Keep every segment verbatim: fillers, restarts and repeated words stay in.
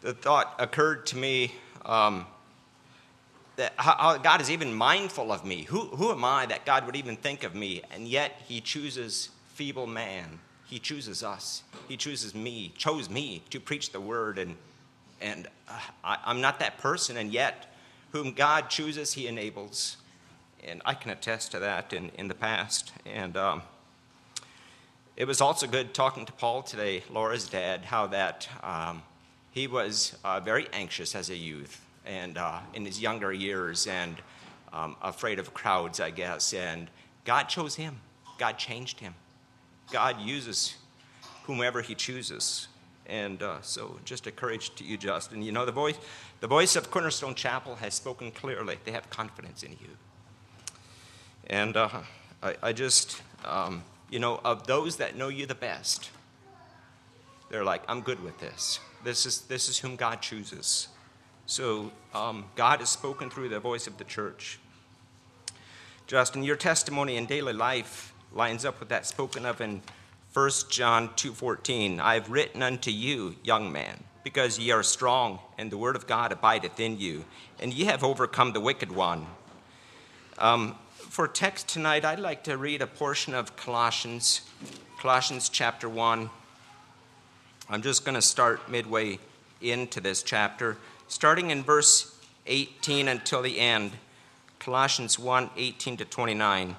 the thought occurred to me um, that how God is even mindful of me. Who, who am I that God would even think of me? And yet he chooses feeble man. He chooses us. He chooses me, chose me to preach the word. And, and uh, I, I'm not that person, and yet whom God chooses, he enables. And I can attest to that in, in the past. And um, it was also good talking to Paul today, Laura's dad, how that um, he was uh, very anxious as a youth and uh, in his younger years and um, afraid of crowds, I guess. And God chose him. God changed him. God uses whomever he chooses. And uh, so just a courage to you, Justin. You know, the voice, the voice of Cornerstone Chapel has spoken clearly. They have confidence in you. And uh, I, I just, um, you know, of those that know you the best, they're like, I'm good with this. This is this is whom God chooses. So um, God has spoken through the voice of the church. Justin, your testimony in daily life lines up with that spoken of in First John two fourteen. I have written unto you, young man, because ye are strong, and the word of God abideth in you, and ye have overcome the wicked one. Um, for text tonight, I'd like to read a portion of Colossians, Colossians chapter one. I'm just going to start midway into this chapter, starting in verse eighteen until the end. Colossians one, eighteen to twenty-nine.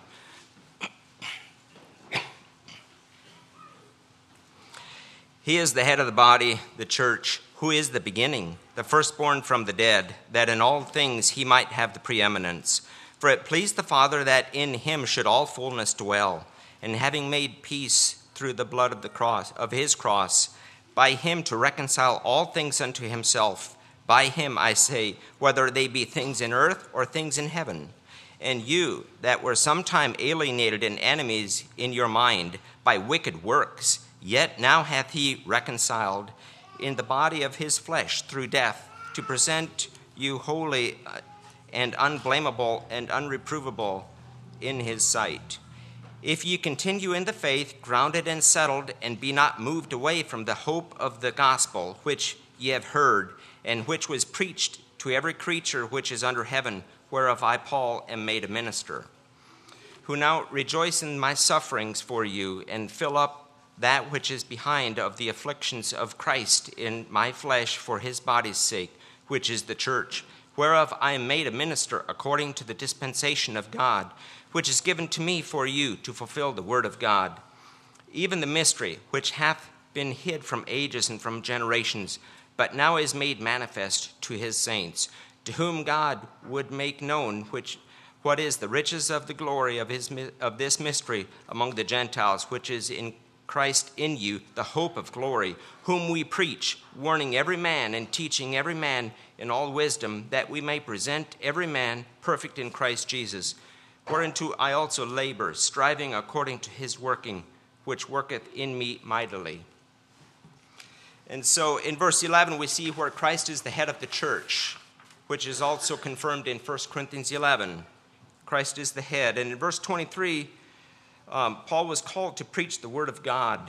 He is the head of the body, the church, who is the beginning, the firstborn from the dead, that in all things he might have the preeminence. For it pleased the Father that in him should all fullness dwell, and having made peace through the blood of the cross, of his cross, by him to reconcile all things unto himself. By him, I say, whether they be things in earth or things in heaven. And you, that were sometime alienated and enemies in your mind by wicked works, yet now hath he reconciled in the body of his flesh through death, to present you holy and unblameable and unreprovable in his sight. If ye continue in the faith, grounded and settled, and be not moved away from the hope of the gospel, which ye have heard, and which was preached to every creature which is under heaven, whereof I, Paul, am made a minister, who now rejoice in my sufferings for you, and fill up that which is behind of the afflictions of Christ in my flesh for his body's sake, which is the church, whereof I am made a minister according to the dispensation of God, which is given to me for you to fulfill the word of God, even the mystery which hath been hid from ages and from generations, but now is made manifest to his saints, to whom God would make known which what is the riches of the glory of his of this mystery among the Gentiles, which is in Christ in you, the hope of glory, whom we preach, warning every man and teaching every man in all wisdom, that we may present every man perfect in Christ Jesus, whereunto I also labor, striving according to his working, which worketh in me mightily. And so in verse eleven, we see where Christ is the head of the church, which is also confirmed in First Corinthians eleven. Christ is the head. And in verse twenty-three, um, Paul was called to preach the word of God,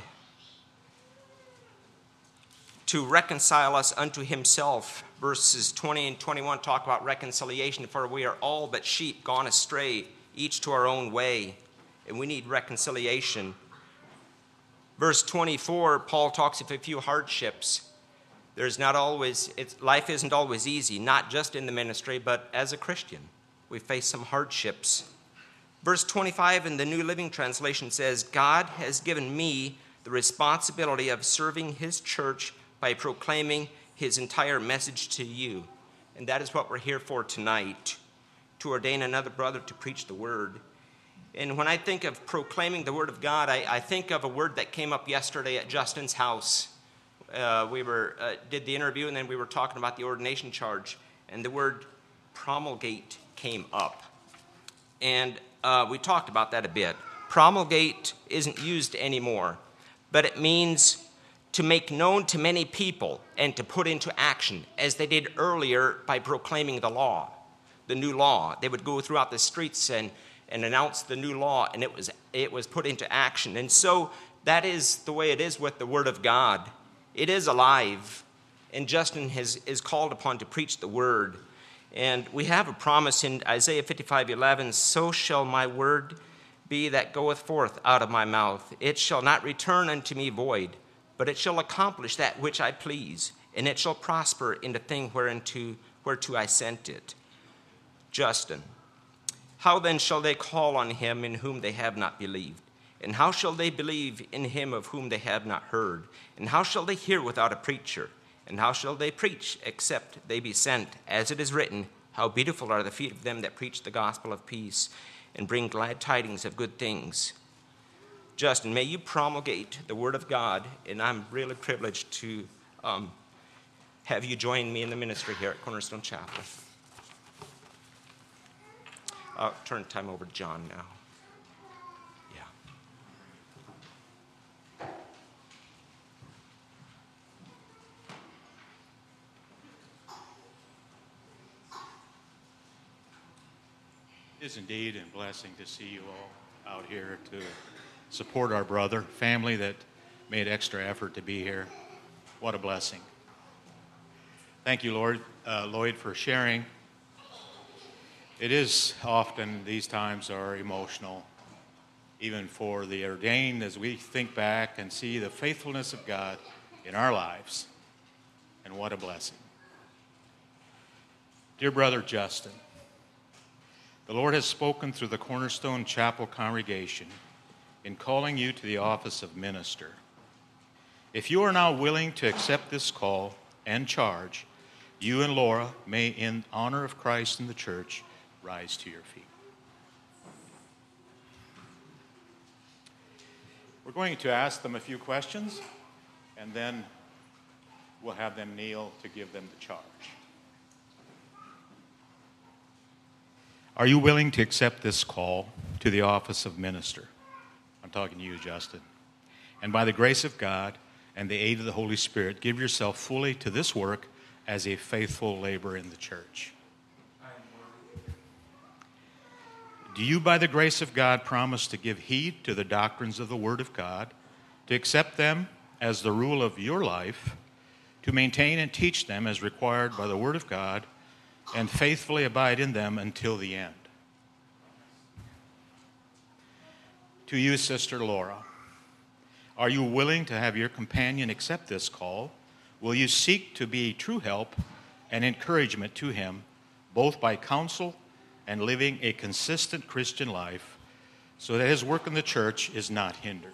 to reconcile us unto himself. Verses twenty and twenty-one talk about reconciliation, for we are all but sheep gone astray, each to our own way, and we need reconciliation. Verse twenty-four, Paul talks of a few hardships. There's not always, it's, life isn't always easy, not just in the ministry, but as a Christian. We face some hardships. Verse twenty-five in the New Living Translation says, God has given me the responsibility of serving his church by proclaiming his entire message to you. And that is what we're here for tonight, to ordain another brother to preach the word. And when I think of proclaiming the word of God, I, I think of a word that came up yesterday at Justin's house. Uh, we were uh, did the interview, and then we were talking about the ordination charge, and the word promulgate came up. And uh, we talked about that a bit. Promulgate isn't used anymore, but it means to make known to many people and to put into action, as they did earlier by proclaiming the law, the new law. They would go throughout the streets and, and announce the new law, and it was it was put into action. And so that is the way it is with the Word of God. It is alive, and Justin has, is called upon to preach the word. And we have a promise in Isaiah fifty-five eleven, so shall my word be that goeth forth out of my mouth. It shall not return unto me void, but it shall accomplish that which I please, and it shall prosper in the thing whereunto, whereto I sent it. Justin, how then shall they call on him in whom they have not believed? And how shall they believe in him of whom they have not heard? And how shall they hear without a preacher? And how shall they preach except they be sent? As it is written, how beautiful are the feet of them that preach the gospel of peace and bring glad tidings of good things. Justin, may you promulgate the word of God, and I'm really privileged to um, have you join me in the ministry here at Cornerstone Chapel. I'll turn time over to John now. It is indeed a blessing to see you all out here to support our brother, family that made extra effort to be here. What a blessing. Thank you, Lord, uh, Lloyd, for sharing. It is often, these times are emotional, even for the ordained, as we think back and see the faithfulness of God in our lives. And what a blessing. Dear brother Justin, the Lord has spoken through the Cornerstone Chapel congregation in calling you to the office of minister. If you are now willing to accept this call and charge, you and Laura may, in honor of Christ and the church, rise to your feet. We're going to ask them a few questions, and then we'll have them kneel to give them the charge. Are you willing to accept this call to the office of minister? I'm talking to you, Justin. And by the grace of God and the aid of the Holy Spirit, give yourself fully to this work as a faithful laborer in the church. Do you, by the grace of God, promise to give heed to the doctrines of the Word of God, to accept them as the rule of your life, to maintain and teach them as required by the Word of God, and faithfully abide in them until the end? To you, Sister Laura, are you willing to have your companion accept this call? Will you seek to be true help and encouragement to him, both by counsel and living a consistent Christian life, so that his work in the church is not hindered?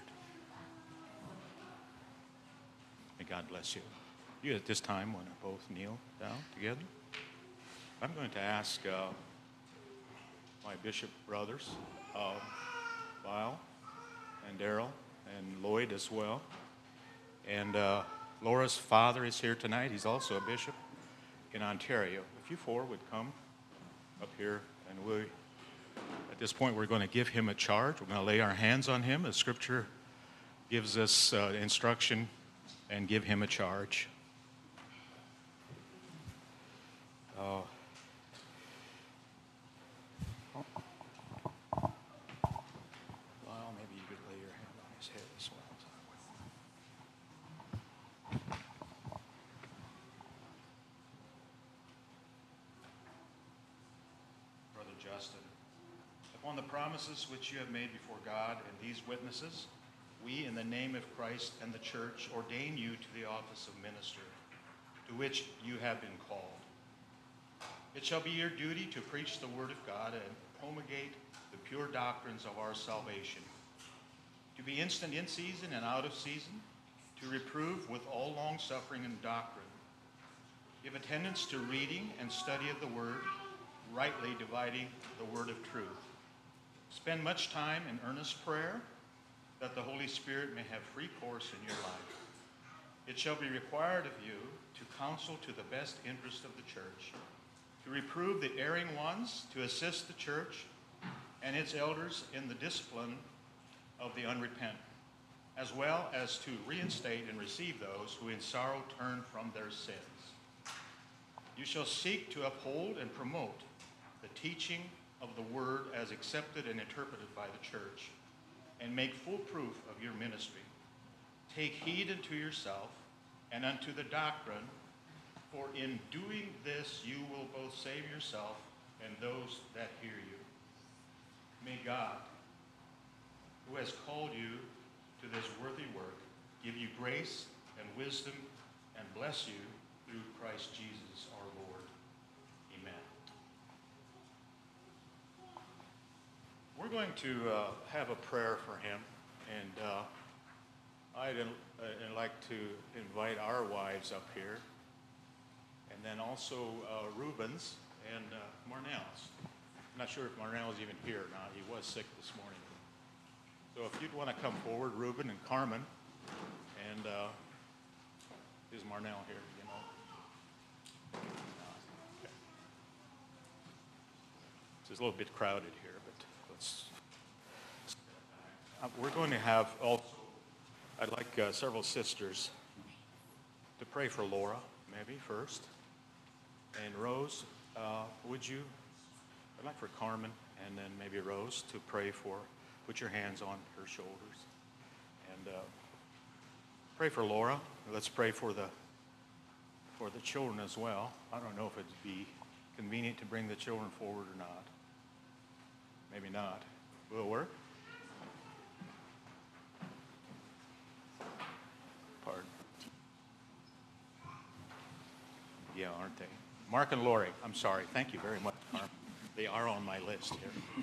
May God bless you. You at this time want to both kneel down together? I'm going to ask uh, my bishop brothers, uh, Lyle and Daryl and Lloyd as well. And uh, Laura's father is here tonight. He's also a bishop in Ontario. If you four would come up here, and we, at this point, we're going to give him a charge. We're going to lay our hands on him as Scripture gives us uh, instruction, and give him a charge. Uh, well, maybe you could lay your hand on his head as well. Brother Justin, upon the promises which you have made before God and these witnesses, we, in the name of Christ and the church, ordain you to the office of minister, to which you have been called. It shall be your duty to preach the word of God and promulgate the pure doctrines of our salvation, to be instant in season and out of season, to reprove with all long-suffering and doctrine. Give attendance to reading and study of the word, rightly dividing the word of truth. Spend much time in earnest prayer, that the Holy Spirit may have free course in your life. It shall be required of you to counsel to the best interest of the church, to reprove the erring ones, to assist the church and its elders in the discipline of the unrepentant, as well as to reinstate and receive those who in sorrow turn from their sins. You shall seek to uphold and promote the teaching of the word as accepted and interpreted by the church, and make full proof of your ministry. Take heed unto yourself and unto the doctrine For in doing this you will both save yourself and those that hear you. May God, who has called you to this worthy work, give you grace and wisdom and bless you through Christ Jesus our Lord. Amen. We're going to uh, have a prayer for him, and uh, I'd uh, like to invite our wives up here, and then also uh, Reuben's and uh, Marnell's. I'm not sure if Marnell's even here or not. He was sick this morning. So if you'd want to come forward, Reuben and Carmen, and uh, is Marnell here, you know? Okay. It's a little bit crowded here, but let's... Uh, we're going to have also, I'd like uh, several sisters to pray for Laura, maybe first. And Rose, uh, would you? I'd like for Carmen and then maybe Rose to pray for, put your hands on her shoulders. And uh, pray for Laura. Let's pray for the for the children as well. I don't know if it'd be convenient to bring the children forward or not. Maybe not. Will it work? Pardon. Yeah, aren't they? Mark and Lori, I'm sorry. Thank you very much, Carmen. They are on my list here.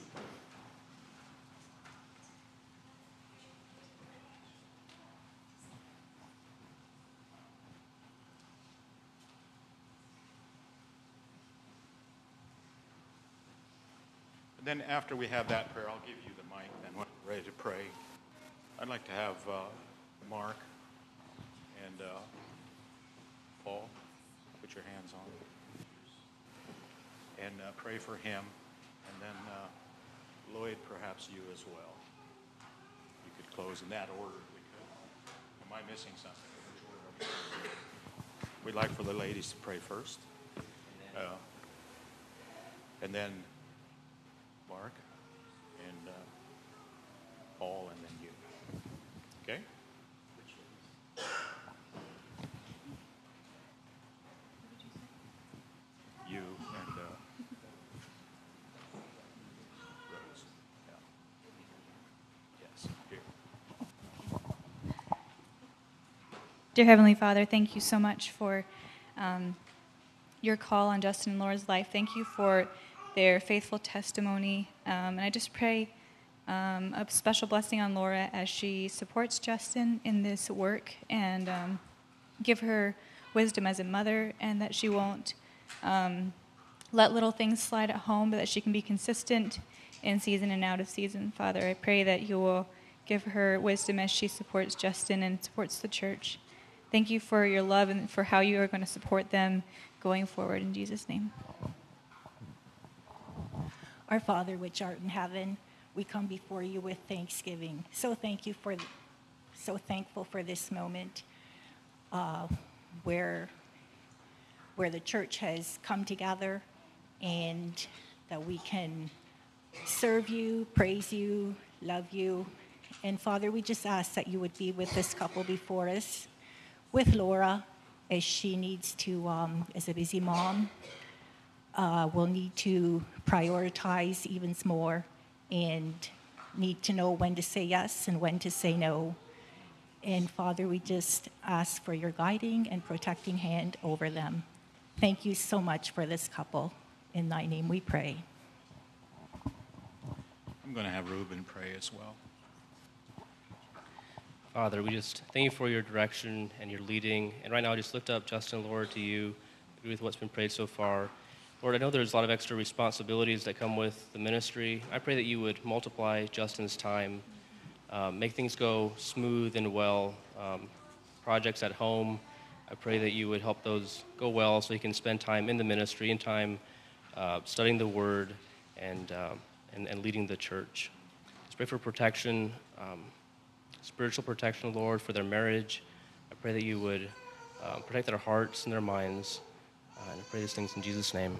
And then after we have that prayer, I'll give you the mic. Then when we're ready to pray, I'd like to have uh, Mark and uh, Paul put your hands on and uh, pray for him. And then uh, Lloyd, perhaps you as well. You could close in that order if we could. Am I missing something? We'd like for the ladies to pray first. Uh, and then Mark and uh, Paul, and then you. Okay? You and uh, Rose. Yeah. Yes, here. Dear Heavenly Father, thank you so much for um, your call on Justin and Laura's life. Thank you for their faithful testimony. Um, and I just pray um, a special blessing on Laura as she supports Justin in this work, and um, give her wisdom as a mother, and that she won't um, let little things slide at home, but that she can be consistent in season and out of season. Father, I pray that you will give her wisdom as she supports Justin and supports the church. Thank you for your love and for how you are going to support them going forward. In Jesus' name. Our Father, which art in heaven, we come before you with thanksgiving. So thank you for, so thankful for this moment uh, where, where the church has come together, and that we can serve you, praise you, love you. And Father, we just ask that you would be with this couple before us, with Laura, as she needs to, um, as a busy mom, Uh, will need to prioritize even more, and need to know when to say yes and when to say no. And Father, we just ask for your guiding and protecting hand over them. Thank you so much for this couple. In thy name we pray. I'm going to have Reuben pray as well. Father, we just thank you for your direction and your leading. And right now, I just lift up Justin and Laura to you, agree with what's been prayed so far. Lord, I know there's a lot of extra responsibilities that come with the ministry. I pray that you would multiply Justin's time, um, make things go smooth and well. Um, projects at home, I pray that you would help those go well so he can spend time in the ministry and time uh, studying the Word and, uh, and, and leading the church. Just pray for protection, um, spiritual protection, Lord, for their marriage. I pray that you would uh, protect their hearts and their minds. Uh, and I pray these things in Jesus' name.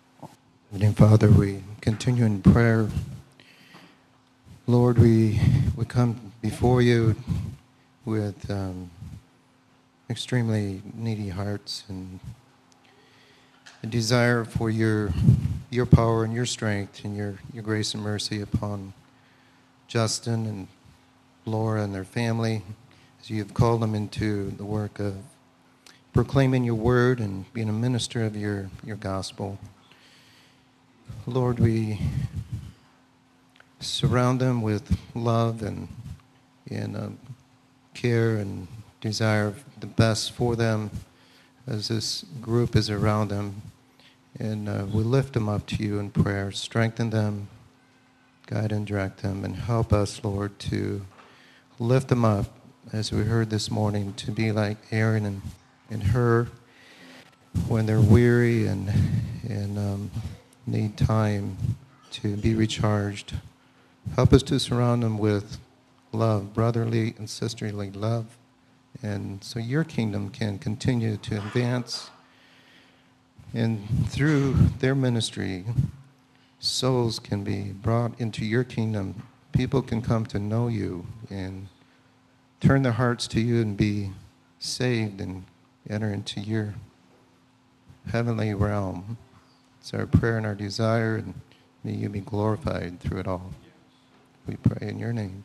Heavenly Father, we continue in prayer. Lord, we we come before you with um, extremely needy hearts and a desire for your your power and your strength and your, your grace and mercy upon Justin and Laura and their family as you have called them into the work of proclaiming your word and being a minister of your, your gospel. Lord, we surround them with love and, and uh, care and desire the best for them as this group is around them. And uh, we lift them up to you in prayer. Strengthen them, guide and direct them, and help us, Lord, to lift them up, as we heard this morning, to be like Aaron and, and Hur when they're weary and, and um, need time to be recharged. Help us to surround them with love, brotherly and sisterly love, and so your kingdom can continue to advance. And through their ministry, souls can be brought into your kingdom. People can come to know you and turn their hearts to you and be saved and enter into your heavenly realm. It's our prayer and our desire, and may you be glorified through it all. We pray in your name.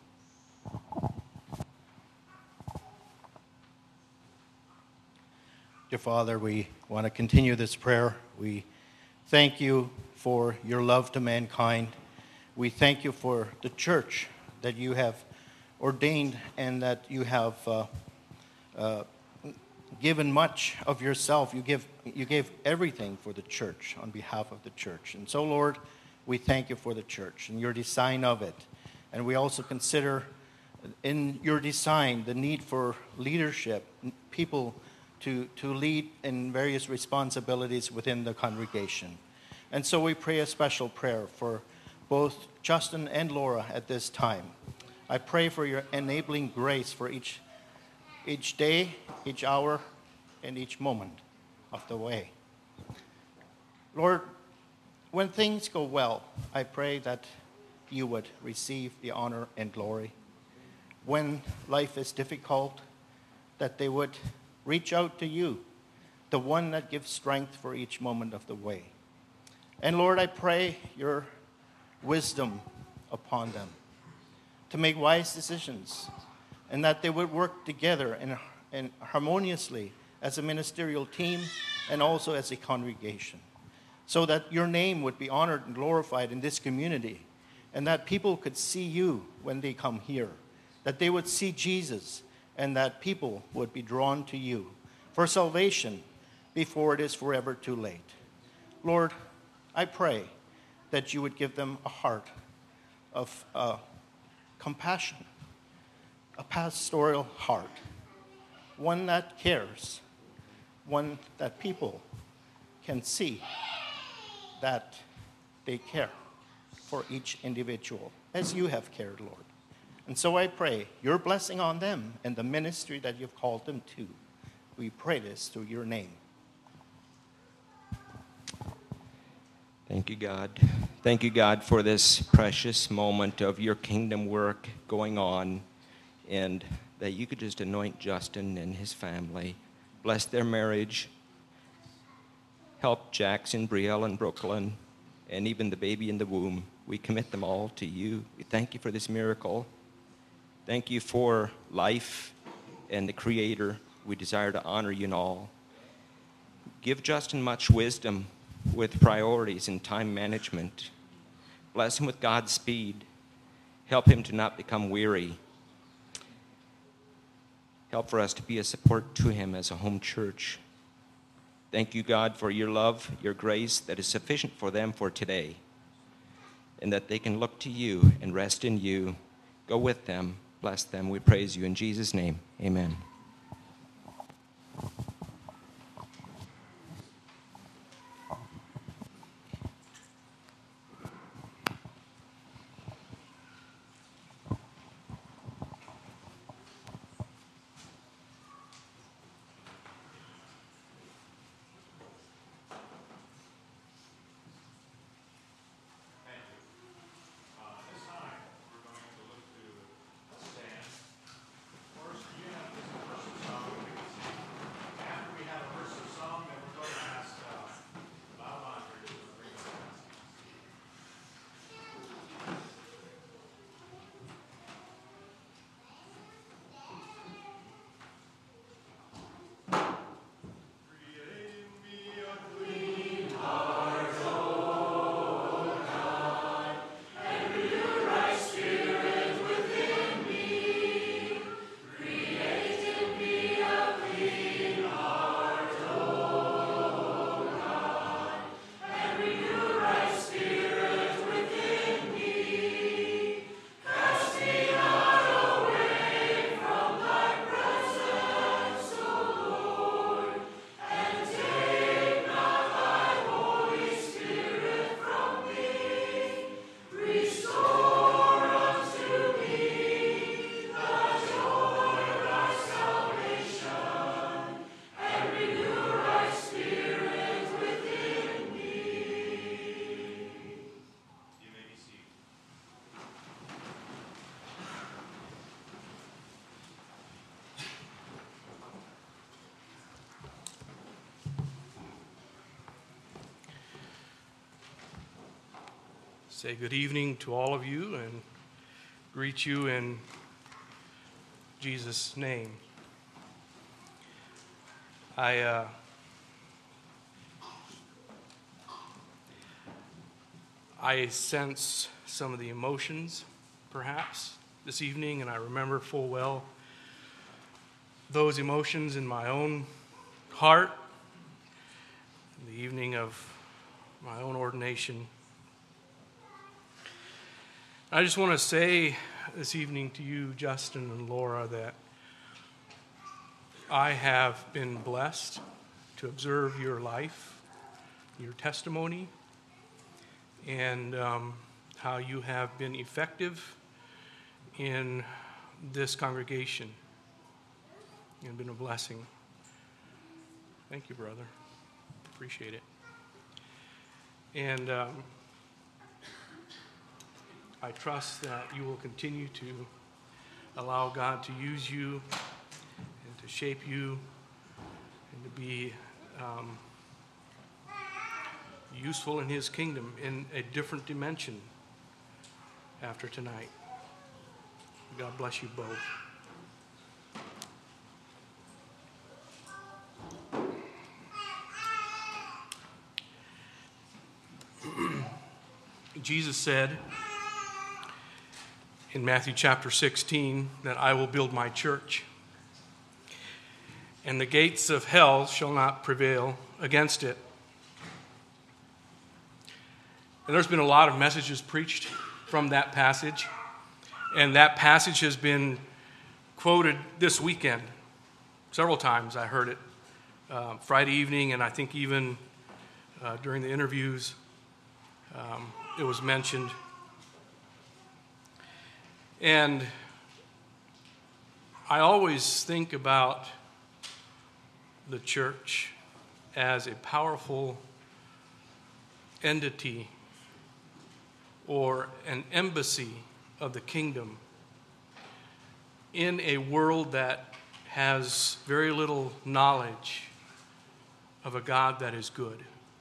Dear Father, we want to continue this prayer. We thank you for your love to mankind. We thank you for the church that you have ordained and that you have uh, uh, given much of yourself. You give, you gave everything for the church on behalf of the church. And so, Lord, we thank you for the church and your design of it. And we also consider in your design the need for leadership, people to, to lead in various responsibilities within the congregation. And so we pray a special prayer for both Justin and Laura at this time. I pray for your enabling grace for each, each day, each hour, and each moment of the way. Lord, when things go well, I pray that you would receive the honor and glory. When life is difficult, that they would reach out to you, the one that gives strength for each moment of the way. And Lord, I pray your wisdom upon them to make wise decisions, and that they would work together and, and harmoniously as a ministerial team and also as a congregation, so that your name would be honored and glorified in this community, and that people could see you when they come here, that they would see Jesus, and that people would be drawn to you for salvation before it is forever too late. Lord, I pray that you would give them a heart of uh, compassion, a pastoral heart, one that cares, one that people can see that they care for each individual, as you have cared, Lord. And so I pray your blessing on them and the ministry that you've called them to. We pray this through your name. Thank you, God. Thank you, God, for this precious moment of your kingdom work going on, and that you could just anoint Justin and his family, bless their marriage, help Jackson, Brielle, and Brooklyn, and even the baby in the womb. We commit them all to you. We thank you for this miracle. Thank you for life and the Creator. We desire to honor you in all. Give Justin much wisdom with priorities and time management. Bless him with God's speed. Help him to not become weary. Help for us to be a support to him as a home church. Thank you, God, for your love, your grace that is sufficient for them for today, and that they can look to you and rest in you. Go with them. Bless them. We praise you in Jesus' name. Amen. say good evening to all of you and greet you in Jesus' name. I uh, I sense some of the emotions, perhaps, this evening, and I remember full well those emotions in my own heart, the evening of my own ordination. I just want to say this evening to you, Justin and Laura, that I have been blessed to observe your life, your testimony, and um, how you have been effective in this congregation and been a blessing. Thank you, brother. Appreciate it. And um, I trust that you will continue to allow God to use you and to shape you and to be um, useful in His kingdom in a different dimension after tonight. God bless you both. Jesus said in Matthew chapter sixteen that I will build my church, and the gates of hell shall not prevail against it. And there's been a lot of messages preached from that passage, and that passage has been quoted this weekend. Several times I heard it uh, Friday evening, and I think even uh, during the interviews um, it was mentioned. And I always think about the church as a powerful entity or an embassy of the kingdom in a world that has very little knowledge of a God that is good.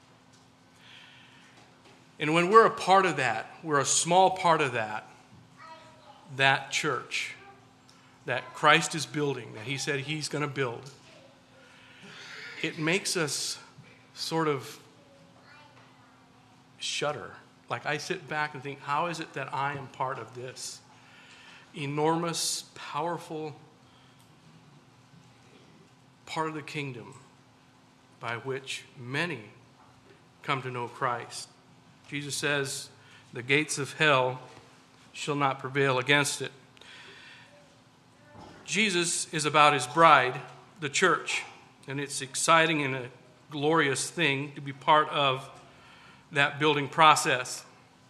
And when we're a part of that, we're a small part of that, that church that Christ is building, that He said He's going to build, it makes us sort of shudder. Like I sit back and think, how is it that I am part of this enormous, powerful part of the kingdom by which many come to know Christ? Jesus says, the gates of hell shall not prevail against it. Jesus is about His bride, the church, and it's exciting and a glorious thing to be part of that building process.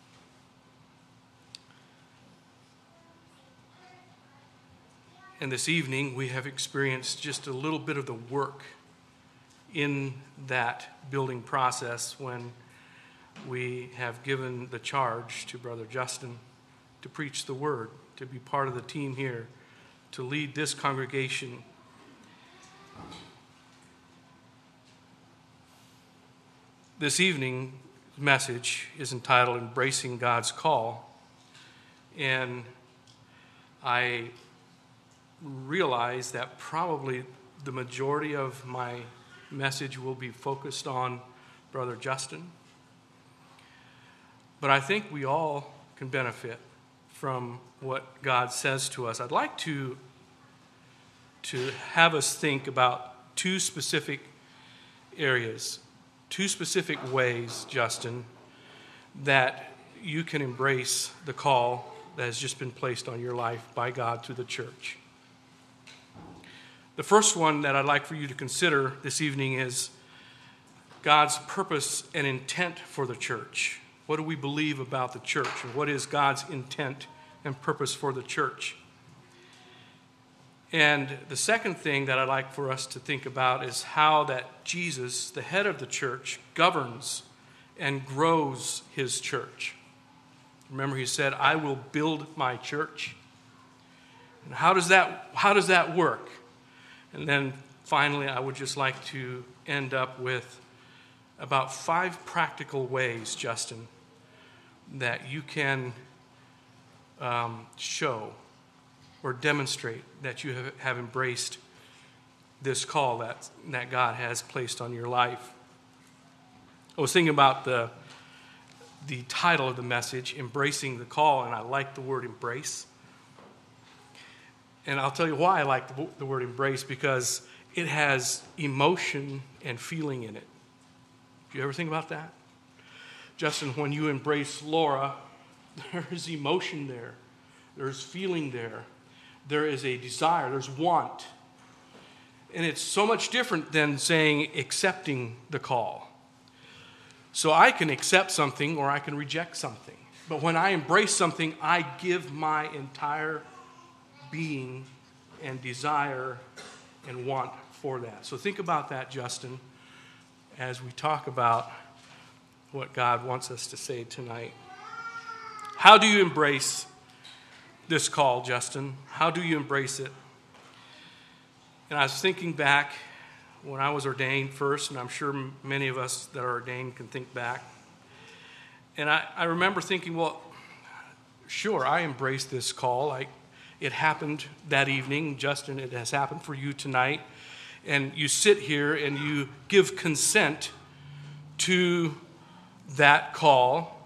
And this evening, we have experienced just a little bit of the work in that building process when we have given the charge to Brother Justin to preach the word, to be part of the team here, to lead this congregation. This evening's message is entitled Embracing God's Call. And I realize that probably the majority of my message will be focused on Brother Justin. But I think we all can benefit from what God says to us. I'd like to, to have us think about two specific areas, two specific ways, Justin, that you can embrace the call that has just been placed on your life by God through the church. The first one that I'd like for you to consider this evening is God's purpose and intent for the church. What do we believe about the church, and what is God's intent and purpose for the church? And the second thing that I'd like for us to think about is how that Jesus, the head of the church, governs and grows His church. Remember, He said, I will build my church. And how does that, how does that work? And then finally, I would just like to end up with about five practical ways, Justin, that you can um, show or demonstrate that you have, have embraced this call that, that God has placed on your life. I was thinking about the, the title of the message, Embracing the Call, and I like the word embrace. And I'll tell you why I like the, the word embrace, because it has emotion and feeling in it. Do you ever think about that? Justin, when you embrace Laura, there's emotion there. There's feeling there. There is a desire. There's want. And it's so much different than saying accepting the call. So I can accept something or I can reject something. But when I embrace something, I give my entire being and desire and want for that. So think about that, Justin, as we talk about what God wants us to say tonight. How do you embrace this call, Justin? How do you embrace it? And I was thinking back when I was ordained first, and I'm sure many of us that are ordained can think back. And I, I remember thinking, well, sure, I embraced this call. I, it happened that evening. Justin, it has happened for you tonight. And you sit here and you give consent to that call.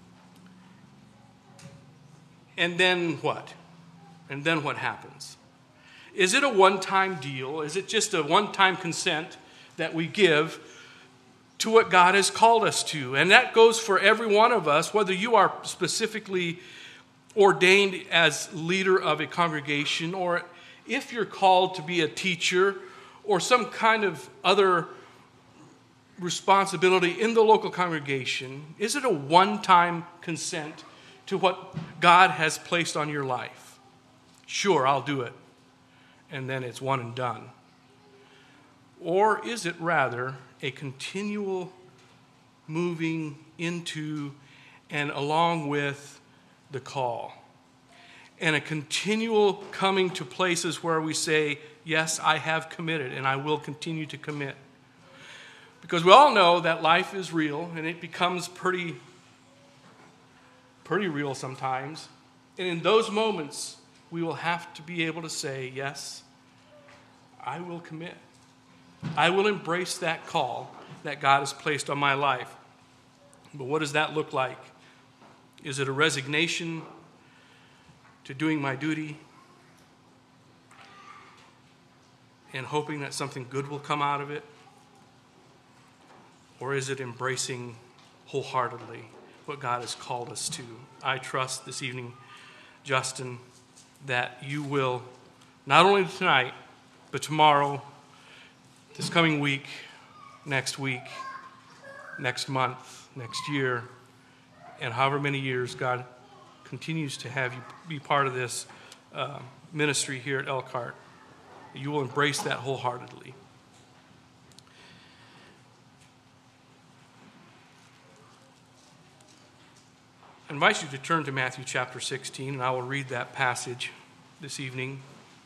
And then what? And then what happens? Is it a one-time deal? Is it just a one-time consent that we give to what God has called us to? And that goes for every one of us, whether you are specifically ordained as leader of a congregation, or if you're called to be a teacher or some kind of other responsibility in the local congregation. Is it a one-time consent to what God has placed on your life? Sure, I'll do it. And then it's one and done. Or is it rather a continual moving into and along with the call? And a continual coming to places where we say, yes, I have committed and I will continue to commit. Because we all know that life is real and it becomes pretty, pretty real sometimes. And in those moments, we will have to be able to say, yes, I will commit. I will embrace that call that God has placed on my life. But what does that look like? Is it a resignation to doing my duty and hoping that something good will come out of it? Or is it embracing wholeheartedly what God has called us to? I trust this evening, Justin, that you will, not only tonight, but tomorrow, this coming week, next week, next month, next year, and however many years God continues to have you be part of this uh, ministry here at Elkhart, you will embrace that wholeheartedly. I invite you to turn to Matthew chapter sixteen, and I will read that passage this evening.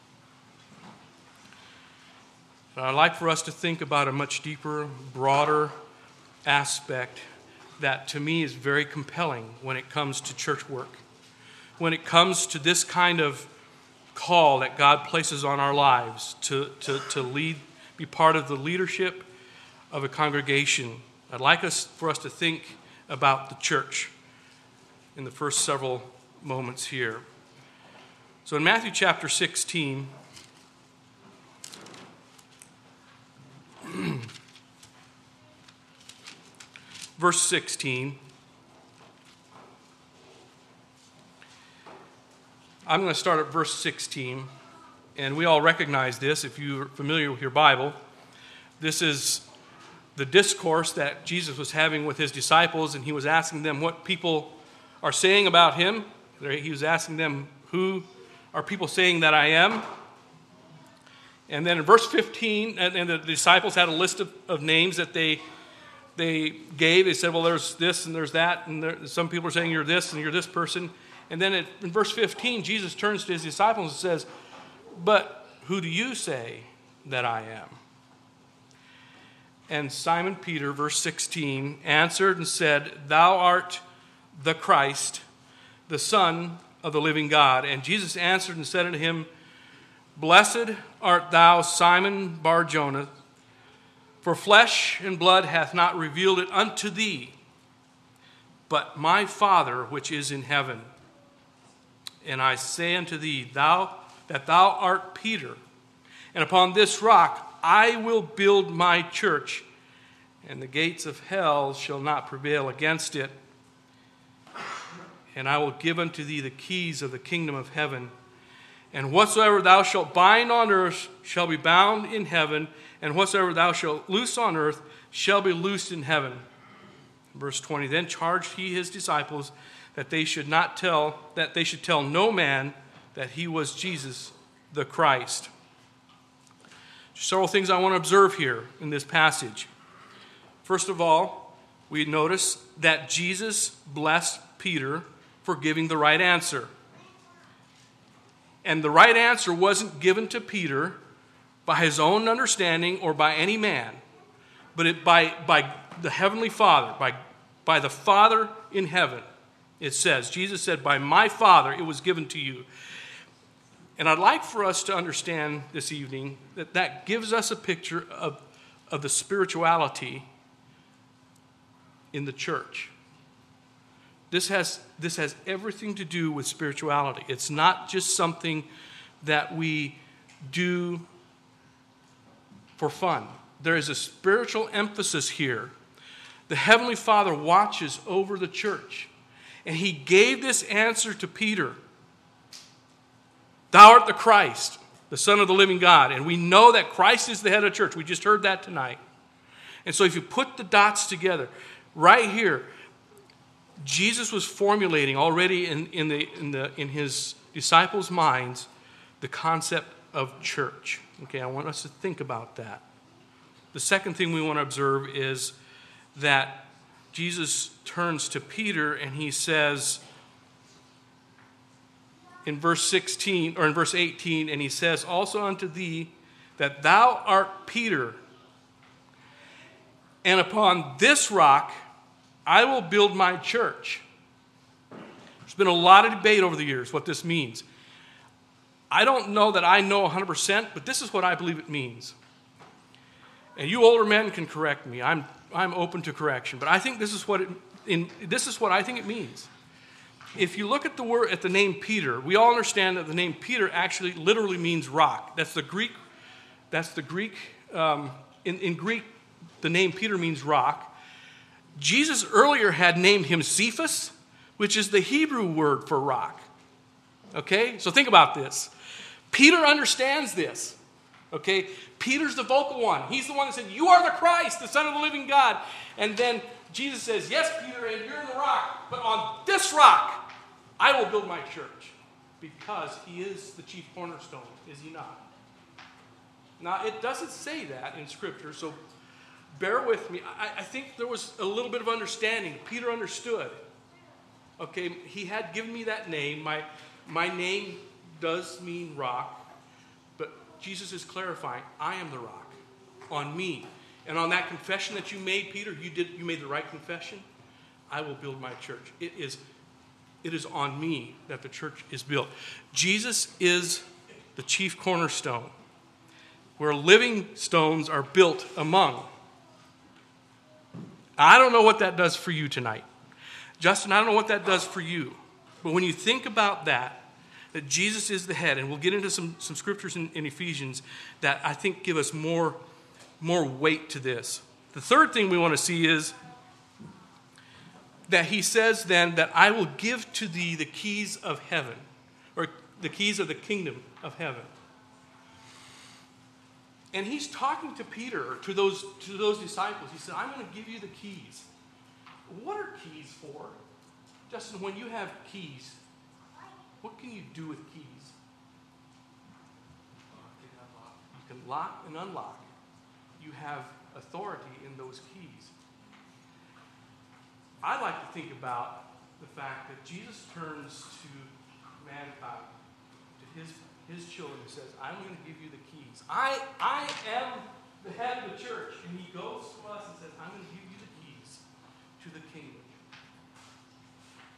And I'd like for us to think about a much deeper, broader aspect that to me is very compelling when it comes to church work. When it comes to this kind of call that God places on our lives to, to, to lead, be part of the leadership of a congregation, I'd like us for us to think about the church in the first several moments here. So in Matthew chapter sixteen, verse sixteen, I'm going to start at verse sixteen, and we all recognize this if you're familiar with your Bible. This is the discourse that Jesus was having with his disciples, and he was asking them what people are saying about him. He was asking them, who are people saying that I am? And then in verse fifteen, and, and the disciples had a list of, of names that they they gave. They said, well, there's this and there's that, and there, some people are saying you're this and you're this person. And then it, in verse fifteen, Jesus turns to his disciples and says, but who do you say that I am? And Simon Peter, verse sixteen, answered and said, thou art the Christ, the Son of the living God? And Jesus answered and said unto him, Blessed art thou, Simon Bar-Jonah, for flesh and blood hath not revealed it unto thee, but my Father which is in heaven. And I say unto thee, thou that thou art Peter, and upon this rock I will build my church, and the gates of hell shall not prevail against it. And I will give unto thee the keys of the kingdom of heaven. And whatsoever thou shalt bind on earth shall be bound in heaven, and whatsoever thou shalt loose on earth shall be loosed in heaven. Verse twenty, then charged he his disciples that they should not tell, that they should tell no man that he was Jesus the Christ. Several things I want to observe here in this passage. First of all, we notice that Jesus blessed Peter for giving the right answer. And the right answer wasn't given to Peter by his own understanding or by any man, but it, by, by the Heavenly Father, by, by the Father in heaven. It says, Jesus said, by my Father it was given to you. And I'd like for us to understand this evening that that gives us a picture of, of the spirituality in the church. This has, this has everything to do with spirituality. It's not just something that we do for fun. There is a spiritual emphasis here. The Heavenly Father watches over the church. And he gave this answer to Peter. Thou art the Christ, the Son of the living God. And we know that Christ is the head of the church. We just heard that tonight. And so if you put the dots together, right here, Jesus was formulating already in, in, the, in, the, in his disciples' minds the concept of church. Okay, I want us to think about that. The second thing we want to observe is that Jesus turns to Peter and he says in verse sixteen or in verse eighteen, and he says, also unto thee that thou art Peter, and upon this rock I will build my church. There's been a lot of debate over the years what this means. I don't know that I know one hundred percent, but this is what I believe it means. And you older men can correct me. I'm I'm open to correction, but I think this is what it in this is what I think it means. If you look at the word at the name Peter, we all understand that the name Peter actually literally means rock. That's the Greek. That's the Greek. Um, in, in Greek, the name Peter means rock. Jesus earlier had named him Cephas, which is the Hebrew word for rock. Okay, so think about this. Peter understands this. Okay, Peter's the vocal one. He's the one that said, you are the Christ, the Son of the living God. And then Jesus says, yes, Peter, and you're the rock. But on this rock, I will build my church. Because he is the chief cornerstone, is he not? Now, it doesn't say that in Scripture, so bear with me. I, I think there was a little bit of understanding. Peter understood. Okay, he had given me that name. My, my name does mean rock. Jesus is clarifying, I am the rock, on me. And on that confession that you made, Peter, you did you made the right confession. I will build my church. It is, it is on me that the church is built. Jesus is the chief cornerstone, where living stones are built among. I don't know what that does for you tonight. Justin, I don't know what that does for you. But when you think about that, that Jesus is the head, and we'll get into some, some scriptures in, in Ephesians that I think give us more, more weight to this. The third thing we want to see is that he says then that I will give to thee the keys of heaven, or the keys of the kingdom of heaven. And he's talking to Peter, or to those, to those disciples. He said, I'm going to give you the keys. What are keys for? Justin, when you have keys, what can you do with keys? You can lock and unlock. You have authority in those keys. I like to think about the fact that Jesus turns to mankind, to his, his children, and says, I'm going to give you the keys. I, I am the head of the church. And he goes to us and says, I'm going to give you the keys to the kingdom.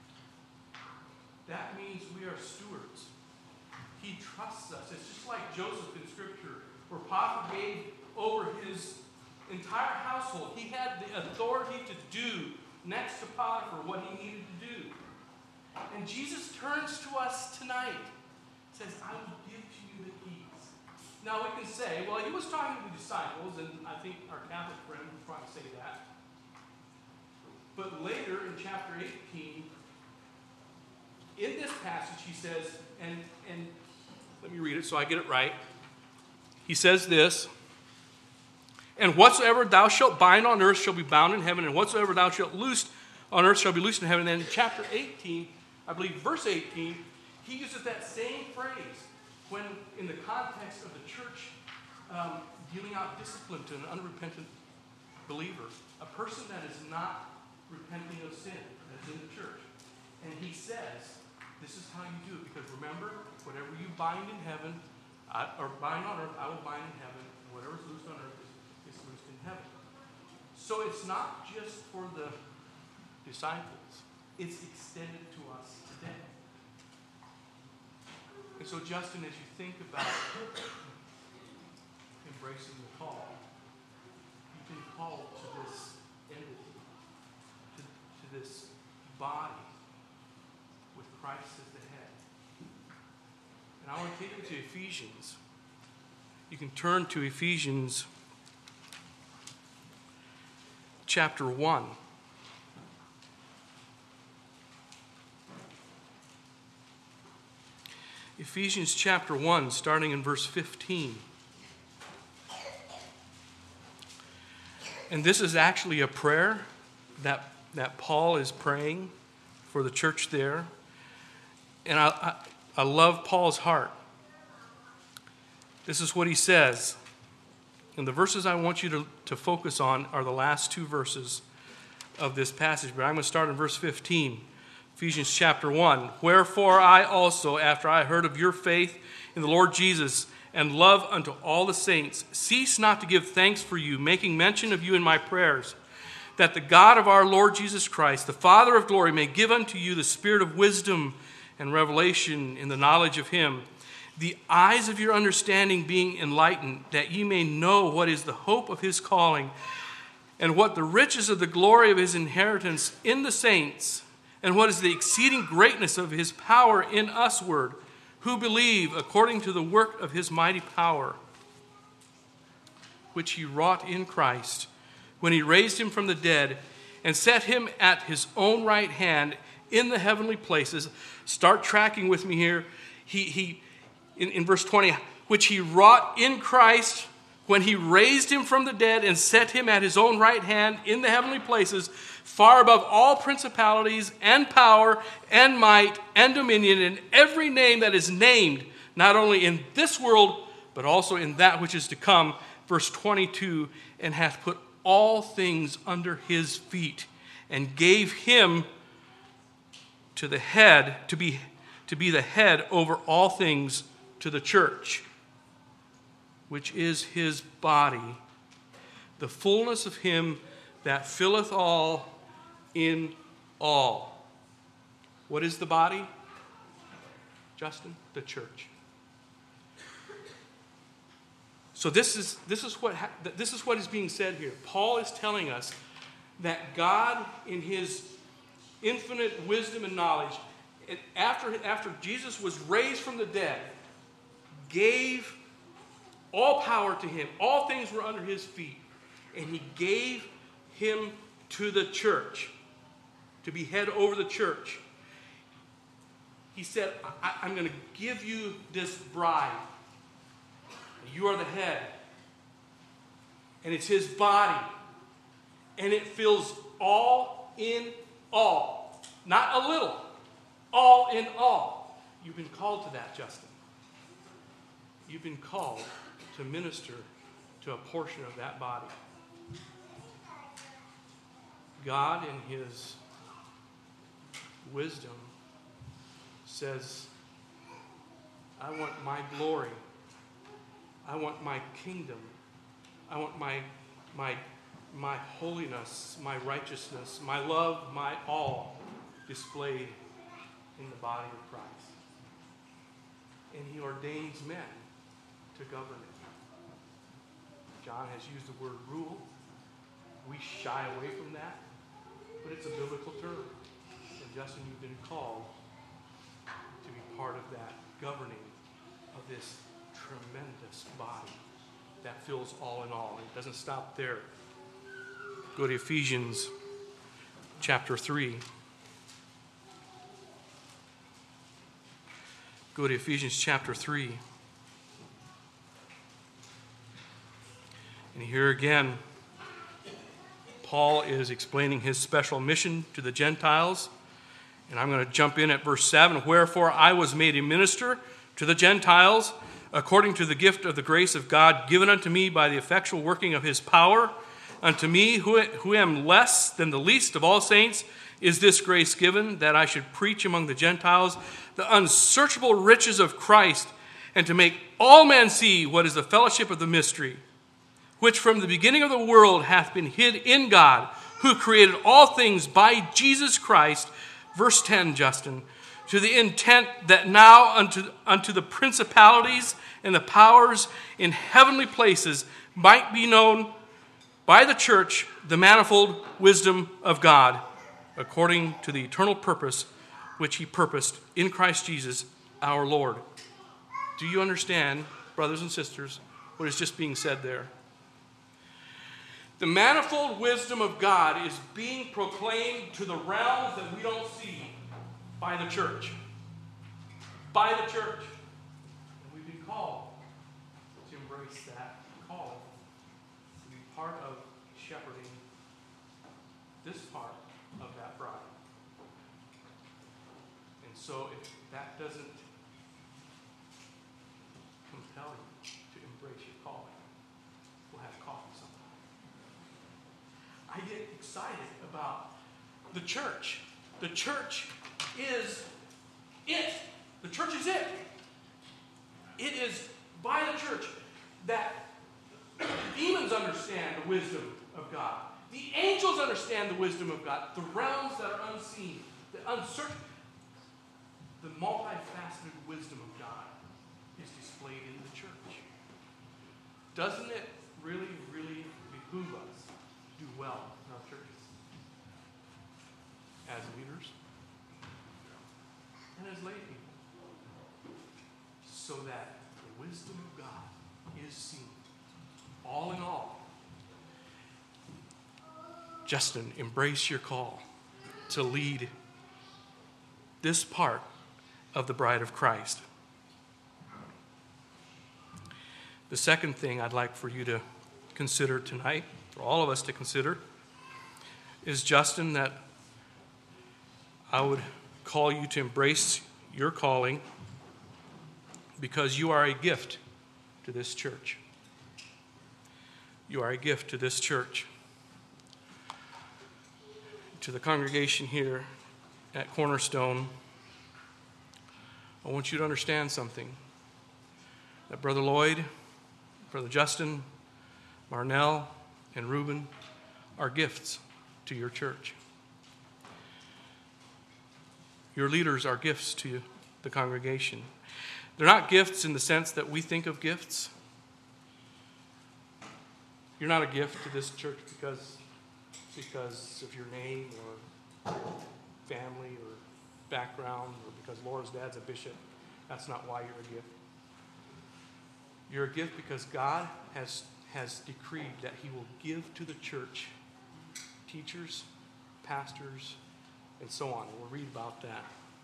that means we are stewards. He trusts us. It's just like Joseph in Scripture, where Potiphar gave over his entire household. He had the authority to do next to Potiphar what he needed to do. And Jesus turns to us tonight, says, I will give to you the keys. Now we can say, well, he was talking to the disciples, and I think our Catholic friend would probably say that. But later in chapter eighteen, in this passage, he says, and, and let me read it so I get it right. He says this, and whatsoever thou shalt bind on earth shall be bound in heaven, and whatsoever thou shalt loose on earth shall be loosed in heaven. And then in chapter eighteen, I believe verse eighteen, he uses that same phrase when in the context of the church um, dealing out discipline to an unrepentant believer, a person that is not repenting of sin that's in the church. And he says, this is how you do it, because remember, whatever you bind in heaven, I, or bind on earth, I will bind in heaven, and whatever is loosed on earth is, is loosed in heaven. So it's not just for the disciples, it's extended to us today. And so, Justin, as you think about embracing the call, you've been called to this entity, to, to this body with Christ as the head. And I want to take you to Ephesians. You can turn to Ephesians chapter one. Ephesians chapter one, starting in verse fifteen. And this is actually a prayer that, that Paul is praying for the church there. And I, I, I love Paul's heart. This is what he says. And the verses I want you to, to focus on are the last two verses of this passage. But I'm going to start in verse fifteen. Ephesians chapter one. Wherefore I also, after I heard of your faith in the Lord Jesus and love unto all the saints, cease not to give thanks for you, making mention of you in my prayers, that the God of our Lord Jesus Christ, the Father of glory, may give unto you the spirit of wisdom and revelation in the knowledge of him, the eyes of your understanding being enlightened, that ye may know what is the hope of his calling, and what the riches of the glory of his inheritance in the saints, and what is the exceeding greatness of his power in usward, who believe according to the work of his mighty power, which he wrought in Christ, when he raised him from the dead, and set him at his own right hand in the heavenly places. Start tracking with me here. He, he in, in verse twenty, which he wrought in Christ, when he raised him from the dead and set him at his own right hand in the heavenly places, far above all principalities and power and might and dominion and every name that is named, not only in this world, but also in that which is to come. Verse twenty-two, and hath put all things under his feet, and gave him to the head, to be, to be the head over all things to the church, which is his body, the fullness of him that filleth all in all. What is the body, Justin? The church. So this is this is what ha- this is what is being said here. Paul is telling us that God, in his infinite wisdom and knowledge, after after Jesus was raised from the dead, gave all power to him. All things were under his feet. And he gave him to the church, to be head over the church. He said, I, I'm going to give you this bride. You are the head. And it's his body. And it fills all in all. Not a little. All in all. You've been called to that, Justin. You've been called to minister to a portion of that body. God, in his wisdom, says, I want my glory. I want my kingdom. I want my, my, my holiness, my righteousness, my love, my all displayed in the body of Christ. And he ordains men to govern it. John has used the word rule. We shy away from that, but it's a biblical term. And Justin, you've been called to be part of that governing of this tremendous body that fills all in all. It doesn't stop there. Go to Ephesians chapter three. Go to Ephesians chapter three. And here again, Paul is explaining his special mission to the Gentiles. And I'm going to jump in at verse seven. Wherefore I was made a minister to the Gentiles, according to the gift of the grace of God given unto me by the effectual working of his power. Unto me, who, who am less than the least of all saints, is this grace given, that I should preach among the Gentiles the unsearchable riches of Christ, and to make all men see what is the fellowship of the mystery, which from the beginning of the world hath been hid in God, who created all things by Jesus Christ. Verse ten, Justin, to the intent that now unto, unto the principalities and the powers in heavenly places might be known by the church the manifold wisdom of God, according to the eternal purpose which he purposed in Christ Jesus our Lord. Do you understand, brothers and sisters, what is just being said there? The manifold wisdom of God is being proclaimed to the realms that we don't see by the church. By the church. And we've been called to embrace that call, to be part of shepherding this part of that bride. And so if that doesn't compel you to embrace your calling, we'll have coffee sometime. I get excited about the church. The church is it. The church is it. It is by the church that the demons understand the wisdom of God. The angels understand the wisdom of God. The realms that are unseen, the uncertain, the multifaceted wisdom of God is displayed in the church. Doesn't it really, really behoove us to do well in our churches as leaders and as lay people, so that the wisdom of God is seen? All in all, Justin, embrace your call to lead this part of the bride of Christ. The second thing I'd like for you to consider tonight, for all of us to consider, is, Justin, that I would call you to embrace your calling because you are a gift to this church. You are a gift to this church. To the congregation here at Cornerstone, I want you to understand something. That Brother Lloyd, Brother Justin, Marnell, and Reuben are gifts to your church. Your leaders are gifts to the congregation. They're not gifts in the sense that we think of gifts. You're not a gift to this church because, because of your name or family or background, or because Laura's dad's a bishop. That's not why you're a gift. You're a gift because God has, has decreed that he will give to the church teachers, pastors, and so on. We'll read about that.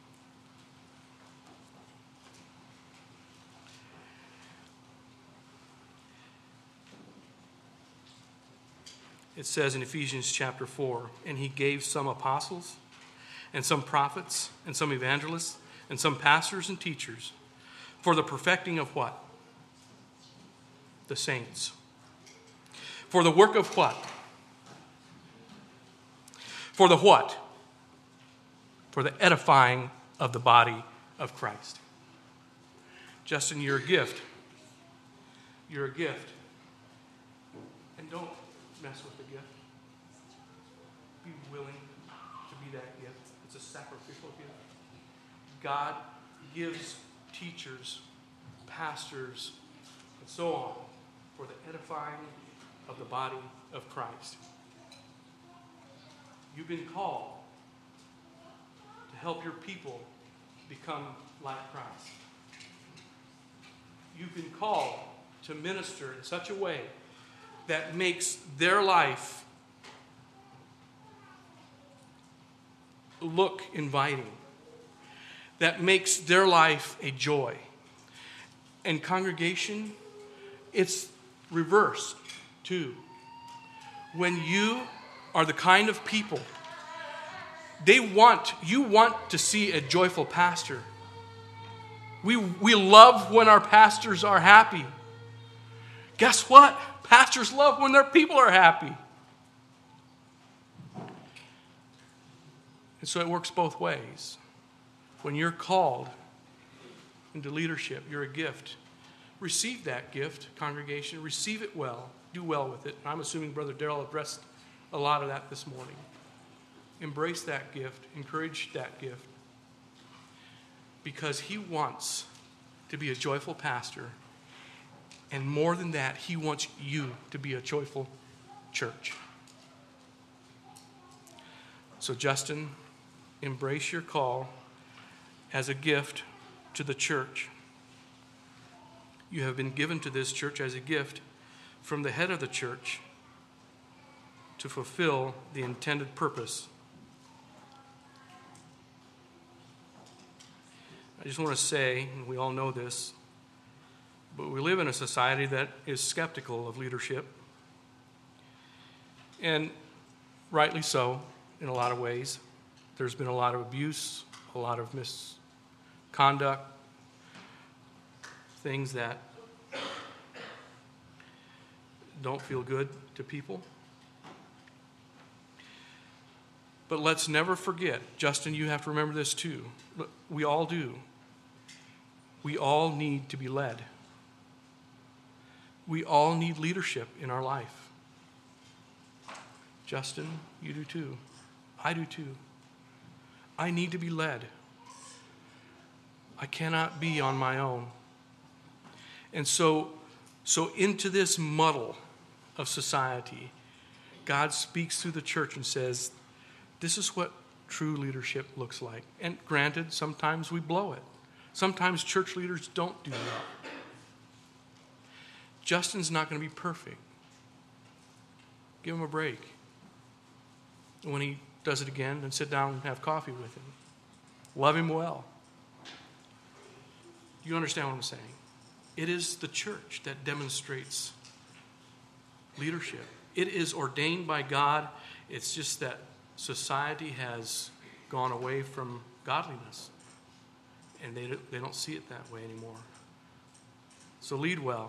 It says in Ephesians chapter four, and he gave some apostles, and some prophets, and some evangelists, and some pastors and teachers, for the perfecting of what? The saints. For the work of what? For the what? For the edifying of the body of Christ. Justin, you're a gift. You're a gift. And don't mess with the gift. Be willing to be that gift. It's a sacrificial gift. God gives teachers, pastors, and so on for the edifying of the body of Christ. You've been called to help your people become like Christ. You've been called to minister in such a way that makes their life look inviting, that makes their life a joy. And congregation, it's reversed too. When you are the kind of people, they want, you want to see a joyful pastor. We, we love when our pastors are happy. Guess what? Pastors love when their people are happy. And so it works both ways. When you're called into leadership, you're a gift. Receive that gift, congregation. Receive it well. Do well with it. And I'm assuming Brother Darrell addressed a lot of that this morning. Embrace that gift. Encourage that gift. Because he wants to be a joyful pastor. And more than that, he wants you to be a joyful church. So Justin, embrace your call as a gift to the church. You have been given to this church as a gift from the head of the church to fulfill the intended purpose. I just want to say, and we all know this, but we live in a society that is skeptical of leadership. And rightly so, in a lot of ways. There's been a lot of abuse, a lot of misconduct, things that don't feel good to people. But let's never forget, Justin, you have to remember this too. We all do. We all need to be led. We all need leadership in our life. Justin, you do too. I do too. I need to be led. I cannot be on my own. And so, so into this muddle of society, God speaks through the church and says, this is what true leadership looks like. And granted, sometimes we blow it. Sometimes church leaders don't do that. Justin's not going to be perfect. Give him a break. And when he does it again, then sit down and have coffee with him. Love him well. You understand what I'm saying? It is the church that demonstrates leadership. It is ordained by God. It's just that society has gone away from godliness. And they, they don't see it that way anymore. So lead well.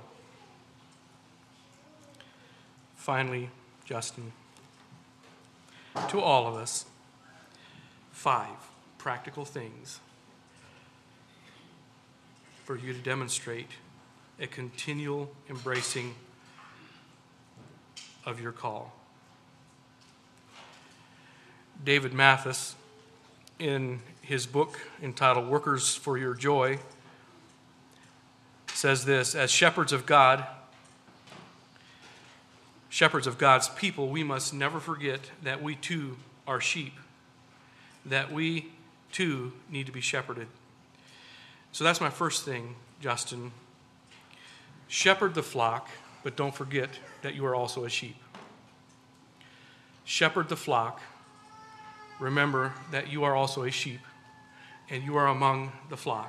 Finally, Justin, to all of us, five practical things for you to demonstrate a continual embracing of your call. David Mathis, in his book entitled Workers for Your Joy, says this: as shepherds of God, shepherds of God's people, we must never forget that we too are sheep, that we too need to be shepherded. So that's my first thing, Justin. Shepherd the flock, but don't forget that you are also a sheep. Shepherd the flock. Remember that you are also a sheep, and you are among the flock.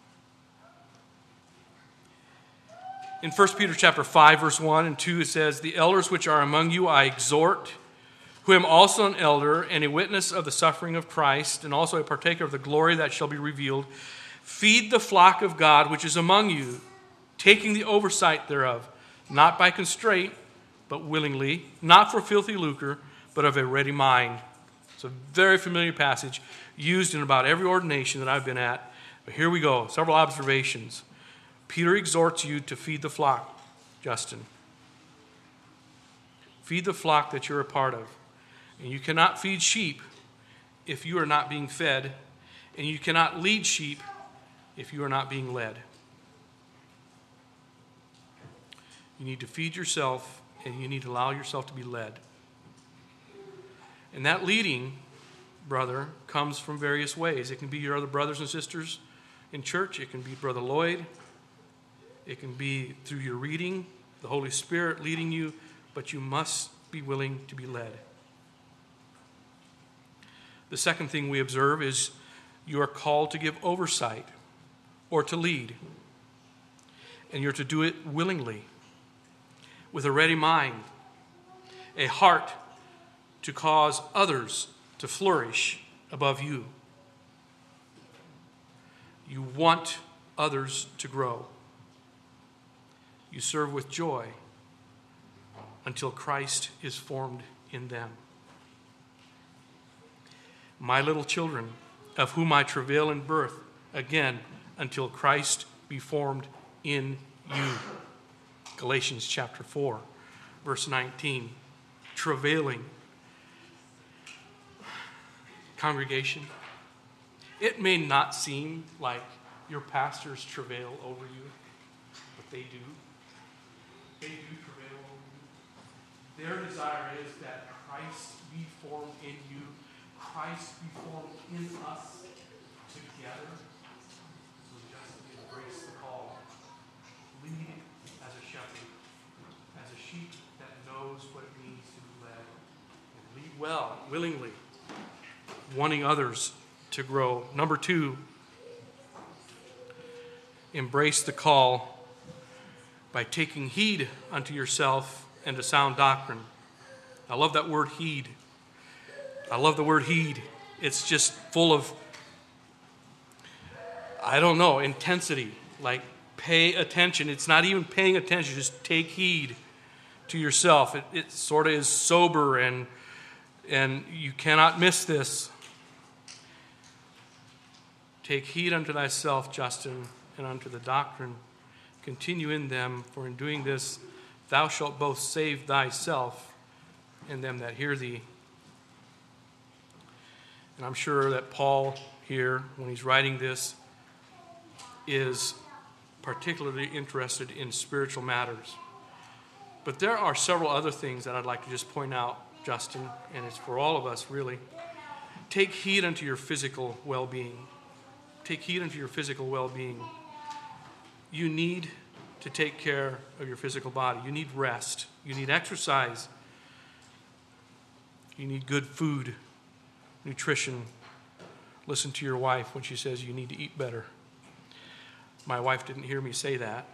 In First Peter chapter five, verse one and two, it says, the elders which are among you I exhort, who am also an elder and a witness of the suffering of Christ, and also a partaker of the glory that shall be revealed. Feed the flock of God which is among you, taking the oversight thereof, not by constraint, but willingly, not for filthy lucre, but of a ready mind. It's a very familiar passage used in about every ordination that I've been at. But here we go, several observations. Peter exhorts you to feed the flock, Justin. Feed the flock that you're a part of. And you cannot feed sheep if you are not being fed. And you cannot lead sheep if you are not being led. You need to feed yourself, and you need to allow yourself to be led. And that leading, brother, comes from various ways. It can be your other brothers and sisters in church. It can be Brother Lloyd. It can be through your reading, the Holy Spirit leading you, but you must be willing to be led. The second thing we observe is you are called to give oversight or to lead. And you're to do it willingly, with a ready mind, a heart to cause others to flourish above you. You want others to grow. You serve with joy until Christ is formed in them. My little children, of whom I travail in birth, again, until Christ be formed in you. Galatians chapter four, verse nineteen. Travailing. Congregation, it may not seem like your pastors travail over you, but they do. They do travail over you. Their desire is that Christ be formed in you, Christ be formed in us together. So just embrace the call. Lead as a shepherd, as a sheep that knows what it means to be led. And lead well, willingly, wanting others to grow. Number two, embrace the call by taking heed unto yourself and to sound doctrine. I love that word heed. I love the word heed. It's just full of, I don't know, intensity. Like, pay attention. It's not even paying attention. Just take heed to yourself. It, it sort of is sober, and and you cannot miss this. Take heed unto thyself, Justin, and unto the doctrine. Continue in them, for in doing this thou shalt both save thyself and them that hear thee. And I'm sure that Paul here, when he's writing this, is particularly interested in spiritual matters. But there are several other things that I'd like to just point out, Justin, and it's for all of us, really. Take heed unto your physical well-being. Take heed unto your physical well-being. You need to take care of your physical body. You need rest. You need exercise. You need good food, nutrition. Listen to your wife when she says you need to eat better. My wife didn't hear me say that.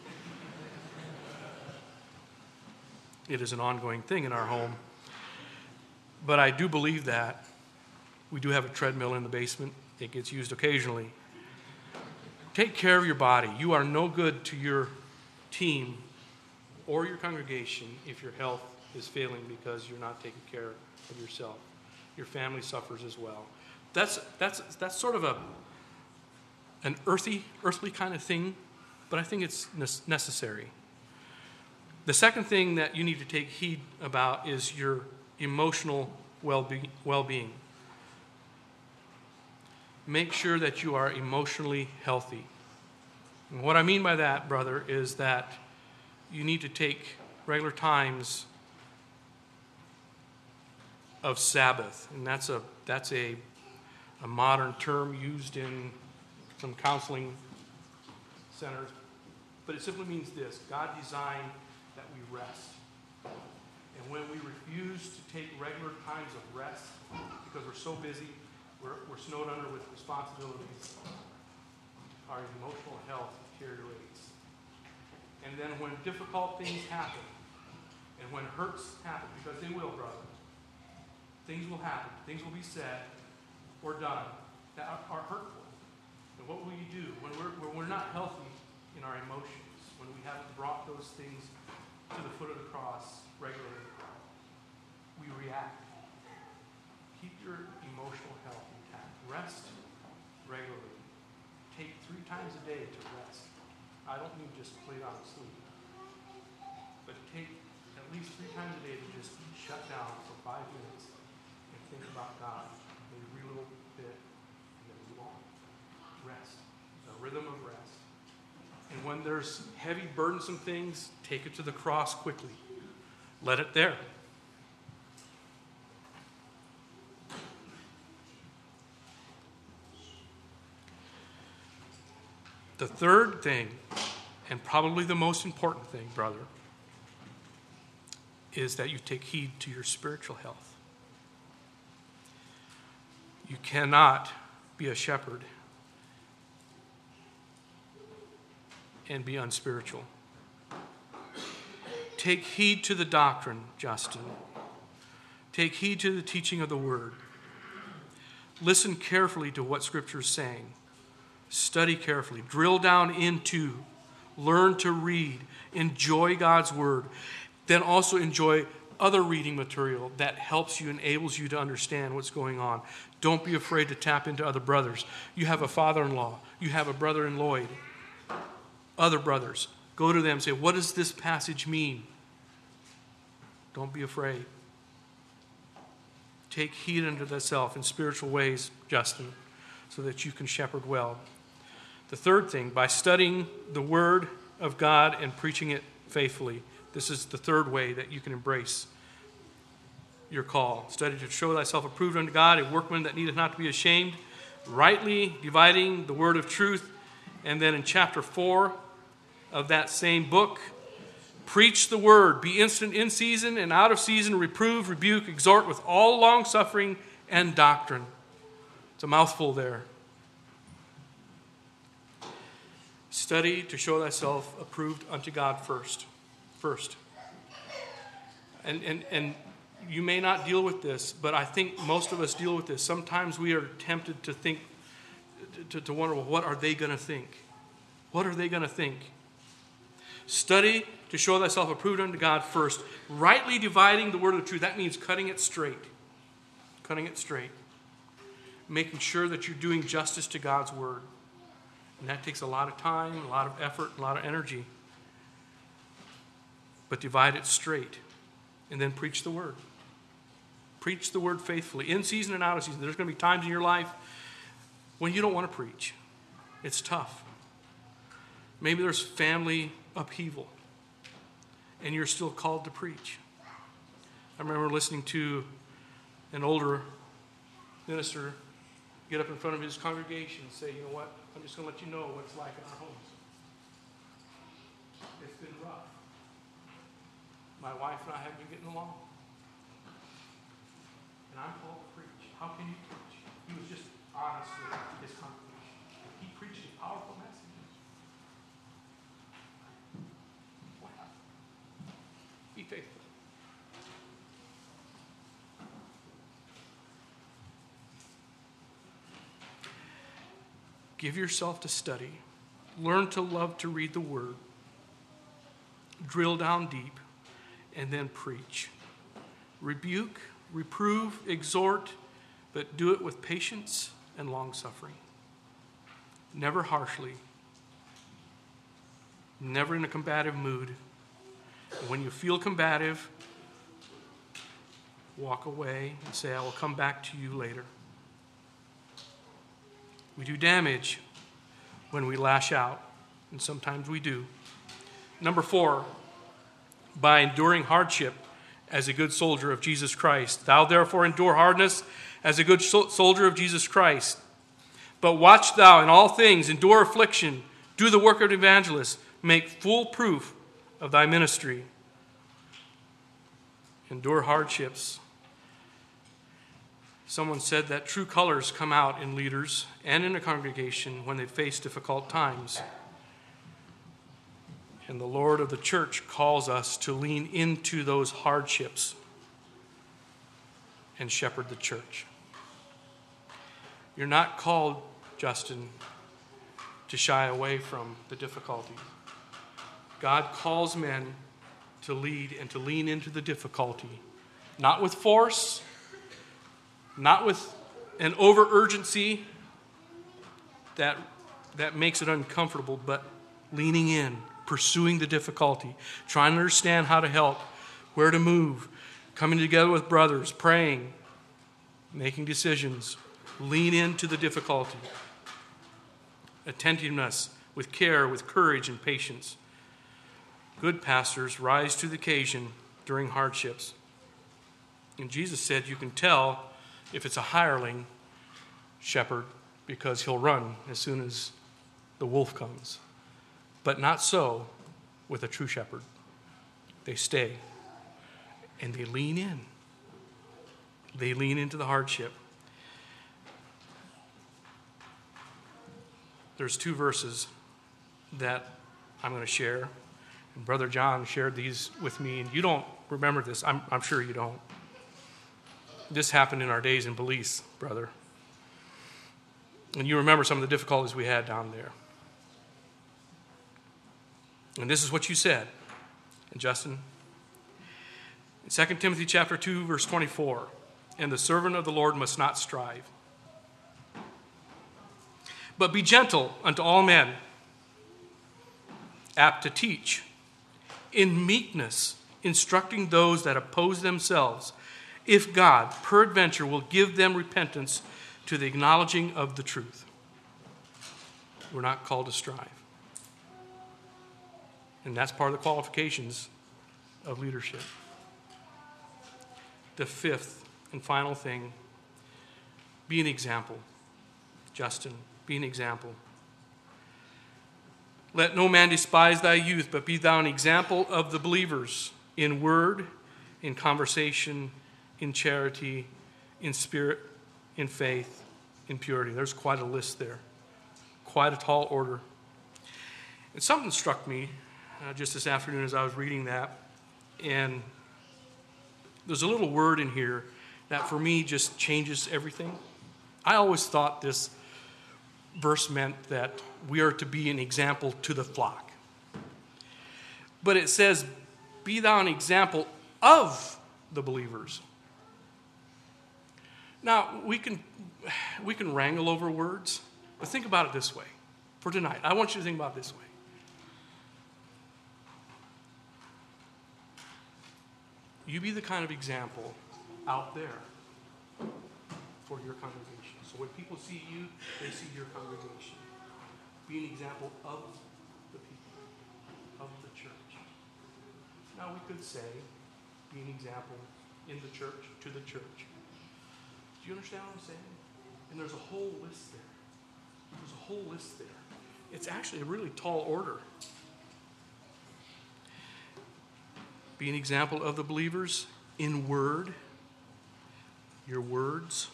It is an ongoing thing in our home. But I do believe that. We do have a treadmill in the basement. It gets used occasionally. Take care of your body. You are no good to your team or your congregation if your health is failing because you're not taking care of yourself. Your family suffers as well. That's that's that's sort of a an earthy, earthly kind of thing, but I think it's necessary. The second thing that you need to take heed about is your emotional well-being. well-being. Make sure that you are emotionally healthy. And what I mean by that, brother, is that you need to take regular times of Sabbath. And that's a that's a, a modern term used in some counseling centers. But it simply means this: God designed that we rest. And when we refuse to take regular times of rest because we're so busy, we're, we're snowed under with responsibilities, our emotional health deteriorates. And then when difficult things happen, and when hurts happen, because they will, brother, things will happen, things will be said or done that are, are hurtful. And what will you do when we're, when we're not healthy in our emotions, when we haven't brought those things to the foot of the cross regularly? We react. Keep your emotional health intact. Rest regularly. Take three times a day to rest. I don't mean just lay down and sleep, but take at least three times a day to just shut down for five minutes and think about God. Maybe read a little bit and then move on. rest, a rhythm of rest. And when there's heavy, burdensome things, take it to the cross quickly. Let it there. The third thing, and probably the most important thing, brother, is that you take heed to your spiritual health. You cannot be a shepherd and be unspiritual. Take heed to the doctrine, Justin. Take heed to the teaching of the word. Listen carefully to what Scripture is saying. Study carefully. Drill down into, learn to read, enjoy God's word. Then also enjoy other reading material that helps you, enables you to understand what's going on. Don't be afraid to tap into other brothers. You have a father-in-law. You have a brother in Lloyd. Other brothers. Go to them and say, what does this passage mean? Don't be afraid. Take heed unto thyself in spiritual ways, Justin, so that you can shepherd well. The third thing, by studying the Word of God and preaching it faithfully. This is the third way that you can embrace your call. Study to show thyself approved unto God, a workman that needeth not to be ashamed, rightly dividing the word of truth. And then in chapter four of that same book, preach the word, be instant in season and out of season, reprove, rebuke, exhort with all longsuffering and doctrine. It's a mouthful there. Study to show thyself approved unto God first. First. And, and, and you may not deal with this, but I think most of us deal with this. Sometimes we are tempted to think, to, to wonder, well, what are they going to think? What are they going to think? Study to show thyself approved unto God first. Rightly dividing the word of the truth. That means cutting it straight. Cutting it straight. Making sure that you're doing justice to God's word. And that takes a lot of time, a lot of effort, a lot of energy. But divide it straight. And then preach the word. Preach the word faithfully. In season and out of season. There's going to be times in your life when you don't want to preach. It's tough. Maybe there's family upheaval. And you're still called to preach. I remember listening to an older minister get up in front of his congregation and say, you know what? I'm just going to let you know what it's like in our homes. It's been rough. My wife and I haven't been getting along. And I'm called to preach. How can you preach? He was just honest with his congregation. He preached a powerful message. Wow. Be faithful. Give yourself to study. Learn to love to read the word. Drill down deep. And then preach. Rebuke, reprove, exhort, but do it with patience and long-suffering. Never harshly. Never in a combative mood. And when you feel combative, walk away and say, I will come back to you later. We do damage when we lash out, and sometimes we do. Number four, by enduring hardship as a good soldier of Jesus Christ. Thou therefore endure hardness as a good soldier of Jesus Christ. But watch thou in all things, endure affliction, do the work of an evangelist, make full proof of thy ministry. Endure hardships. Someone said that true colors come out in leaders and in a congregation when they face difficult times. And the Lord of the church calls us to lean into those hardships and shepherd the church. You're not called, Justin, to shy away from the difficulty. God calls men to lead and to lean into the difficulty, not with force, not with an over-urgency that, that makes it uncomfortable, but leaning in, pursuing the difficulty, trying to understand how to help, where to move, coming together with brothers, praying, making decisions. Lean into the difficulty. attentiveness, with care, with courage and patience. Good pastors rise to the occasion during hardships. And Jesus said you can tell if it's a hireling shepherd because he'll run as soon as the wolf comes. But not so with a true shepherd. They stay and they lean in. They lean into the hardship. There's two verses that I'm going to share. And Brother John shared these with me, and you don't remember this. I'm, I'm sure you don't. This happened in our days in Belize, brother. And you remember some of the difficulties we had down there. And this is what you said. And Justin, in Second Timothy chapter two, verse twenty-four, and the servant of the Lord must not strive, but be gentle unto all men, apt to teach, in meekness, instructing those that oppose themselves, if God, peradventure, will give them repentance to the acknowledging of the truth. We're not called to strive. And that's part of the qualifications of leadership. The fifth and final thing, be an example. Justin, be an example. Let no man despise thy youth, but be thou an example of the believers in word, in conversation, in charity, in spirit, in faith, in purity. There's quite a list there. Quite a tall order. And something struck me uh, just this afternoon as I was reading that. And there's a little word in here that for me just changes everything. I always thought this verse meant that we are to be an example to the flock. But it says, be thou an example of the believers. Now, we can, we can wrangle over words, but think about it this way. For tonight, I want you to think about it this way. You be the kind of example out there for your congregation. So when people see you, they see your congregation. Be an example of the people, of the church. Now we could say, be an example in the church, to the church. Do you understand what I'm saying? And there's a whole list there. There's a whole list there. It's actually a really tall order. Be an example of the believers in word, your words,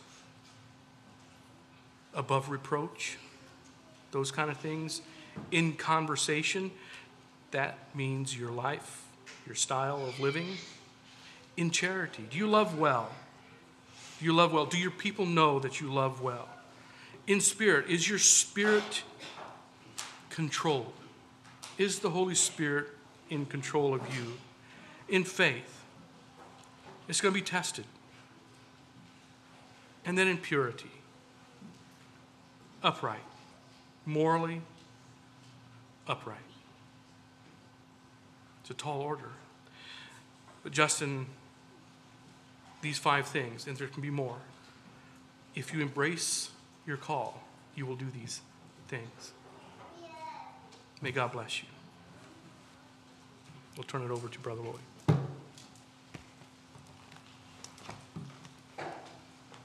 above reproach, those kind of things. In conversation, that means your life, your style of living. In charity, do you love well? Do you love well? Do your people know that you love well? In spirit, is your spirit controlled? Is the Holy Spirit in control of you? In faith, it's going to be tested. And then in purity, upright, morally upright. It's a tall order. But Justin, these five things, and there can be more. If you embrace your call, you will do these things. May God bless you. We'll turn it over to Brother Lloyd.